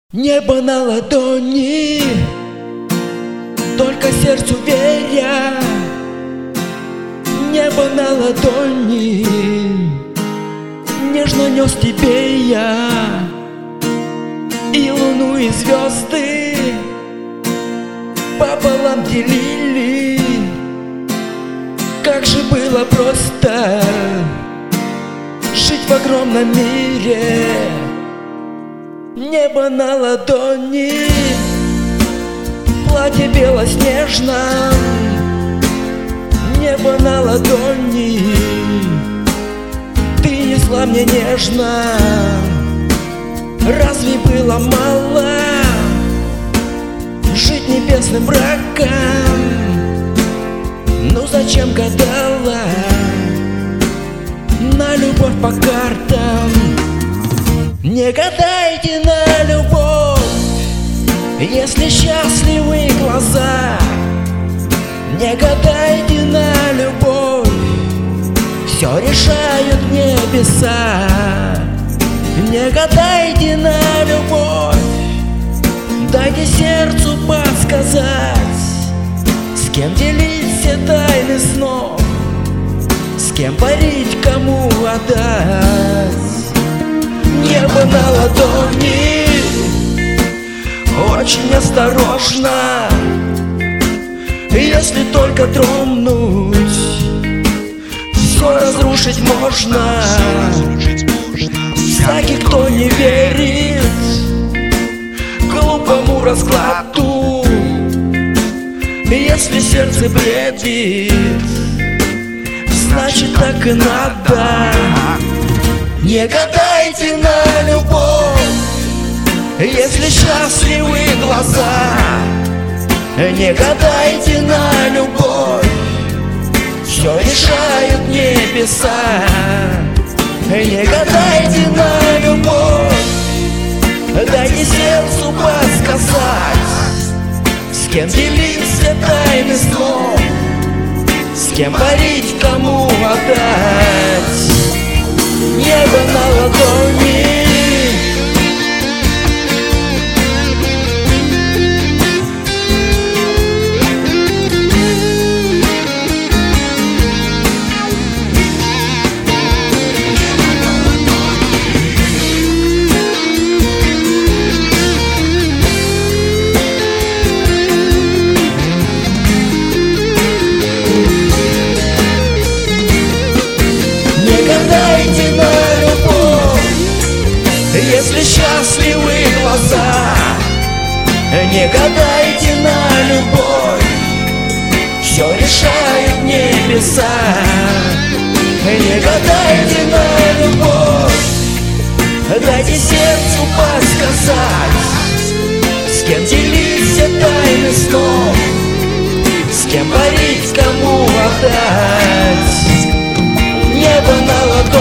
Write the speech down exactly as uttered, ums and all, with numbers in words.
Небо на ладони, только сердцу веря. Небо на ладони, нежно нес тебе я. И луну, и звезды пополам делили. Как же было просто жить в огромном мире. Небо на ладони, платье белоснежном. Небо на ладони, ты несла мне нежно. Разве было мало жить небесным браком? Ну зачем гадала на любовь по картам? Не гадайте на любовь, если счастливы глаза. Не гадайте на любовь, все решают небеса. Не гадайте на любовь, дайте сердцу подсказать, с кем делить все тайны снов, с кем парить, кому отдать. Небо на ладони, очень осторожно. Если только тронуть, все разрушить можно. Всякий, кто не верит глупому раскладу, если сердце бредит, значит так и надо. Не гадайте на любовь, если счастливы глаза. Не гадайте на любовь, все решают небеса. Не гадайте на любовь, дайте сердцу подсказать, с кем делить все тайны снов, с кем парить, кому отдать. Небо на ладони, гадайте на любовь, если счастливы глаза. Не гадайте на любовь, все решают небеса. Не гадайте на любовь, дайте сердцу подсказать, с кем делить все тайны снов, с кем парить, кому отдать. Небо на ладони.